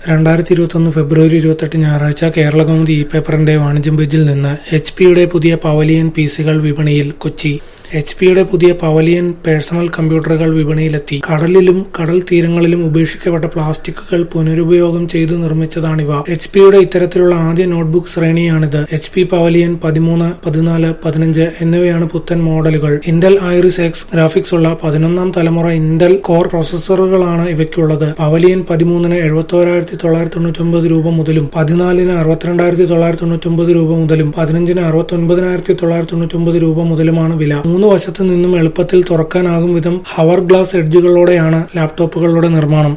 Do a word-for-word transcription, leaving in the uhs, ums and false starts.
രണ്ടായിരത്തി ഇരുപത്തൊന്ന് ഫെബ്രുവരി ഇരുപത്തെട്ട് ഞായറാഴ്ച കേരളകൗമുദി ഇ പേപ്പറിന്റെ വാണിജ്യം പേജിൽ നിന്ന് എച്ച് പിയുടെ പുതിയ പവലിയൻ പിസികൾ വിപണിയിൽ. കൊച്ചി എച്ച് പിയുടെ പുതിയ പവലിയൻ പേഴ്സണൽ കമ്പ്യൂട്ടറുകൾ വിപണിയിലെത്തി. കടലിലും കടൽ തീരങ്ങളിലും ഉപേക്ഷിക്കപ്പെട്ട പ്ലാസ്റ്റിക്കുകൾ പുനരുപയോഗം ചെയ്തു നിർമ്മിച്ചതാണിവ. എച്ച് പിയുടെ ഇത്തരത്തിലുള്ള ആദ്യ നോട്ട്ബുക്ക് ശ്രേണിയാണിത്. എച്ച് പി പവലിയൻ പതിമൂന്ന്, പതിനാല്, പതിനഞ്ച് എന്നിവയാണ് പുത്തൻ മോഡലുകൾ. ഇന്റൽ ഐറിസ് എക്സ് ഗ്രാഫിക്സ് ഉള്ള പതിനൊന്നാം തലമുറ ഇന്റൽ കോർ പ്രോസസറുകളാണ് ഇവയ്ക്കുള്ളത്. പവലിയൻ പതിമൂന്നിന് എഴുപത്തോരായിരത്തി തൊള്ളായിരത്തി തൊണ്ണൂറ്റി ഒമ്പത് രൂപ മുതലും പതിനാലിന് അറുപത്തിരണ്ടായിരത്തി തൊള്ളായിരത്തി തൊണ്ണൂറ്റി ഒമ്പത് രൂപ മുതലും പതിനഞ്ചിന് അറുപത്തി ഒൻപതിനായിരത്തി തൊള്ളായിരത്തി തൊണ്ണൂറ്റി ഒമ്പത് രൂപ മുതലുമാണ് വില. മൂന്ന് വശത്തു നിന്നും എളുപ്പത്തിൽ തുറക്കാനാകും വിധം ഹവർ ഗ്ലാസ് എഡ്ജുകളോടെയാണ് ലാപ്ടോപ്പുകളുടെ നിർമ്മാണം.